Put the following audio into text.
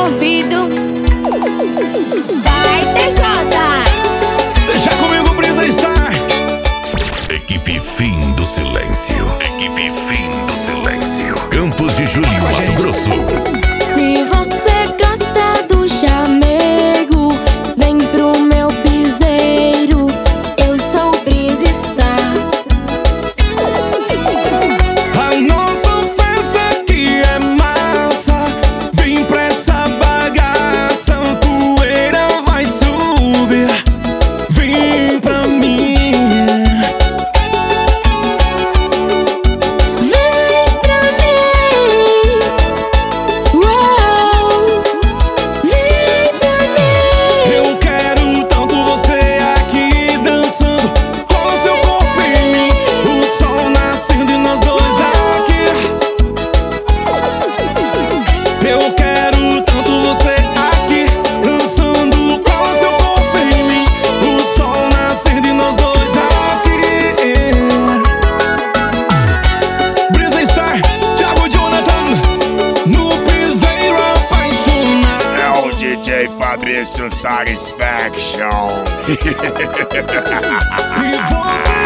ouvido. Vai, TJ. Deixa comigo, Brisa Star. Equipe Fim do Silêncio. Equipe Fim do Silêncio. Campos de Julho, Mato Grosso. Se você gosta do chamego, vem pro meu piseiro. Eu sou Brisa Star. A nossa festa aqui é massa. Vem pra essa bagaça, a poeira vai subir. Vem pra mim. Vem pra mim. Uou. Vem pra mim. Eu quero tanto você aqui dançando com o seu corpo em mim. O sol nascendo e nós dois aqui. Eu quero tanto você aqui dançando com o seu corpo em mim. O sol nascendo e nós dois aqui. Brisa Star, Thiago Jonathan, no piseiro apaixonado. É o DJ Fabrício Satisfaction. Se você